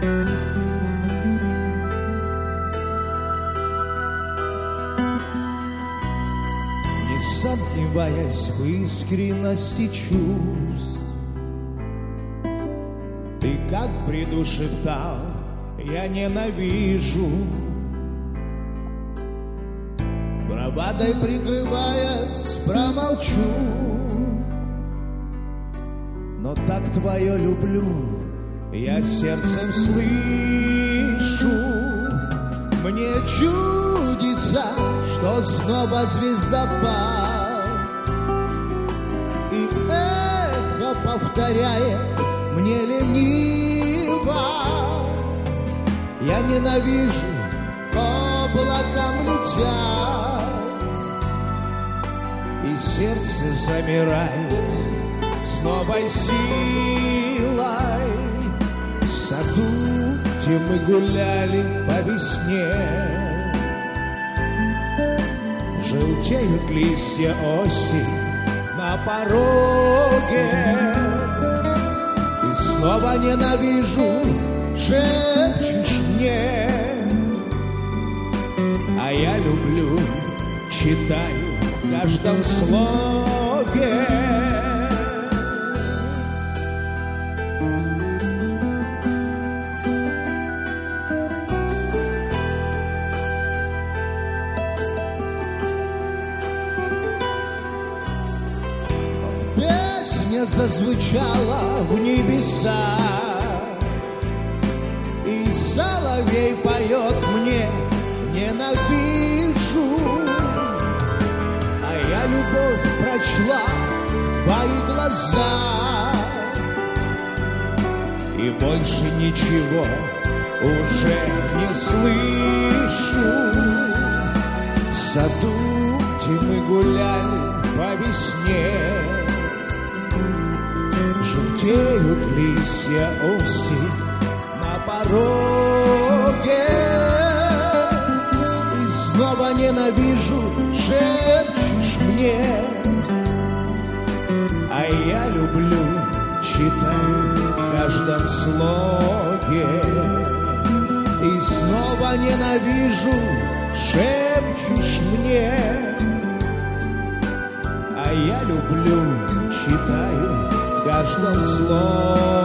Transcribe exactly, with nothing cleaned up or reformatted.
Не сомневаясь в искренности чувств, ты как в бреду шептал: я ненавижу. Бравадой прикрываясь, промолчу. Но так твое люблю, я сердцем слышу. Мне чудится, что снова звездопад, и эхо повторяет мне лениво: я ненавижу, облакам летят, и сердце замирает с новой силой. В саду, где мы гуляли по весне, желтеют листья осень на пороге. И снова ненавижу, шепчешь мне, а я люблю, читаю в каждом слоге. Песня зазвучала в небеса, и соловей поет мне: ненавижу. А я любовь прочла в твои глаза, и больше ничего уже не слышу. В саду, где мы гуляли по весне, желтеют листья осень на пороге. И снова ненавижу, шепчешь мне, а я люблю, читаю в каждом слоге. И снова ненавижу, шепчешь мне, а я люблю, читаю в каждом слоге.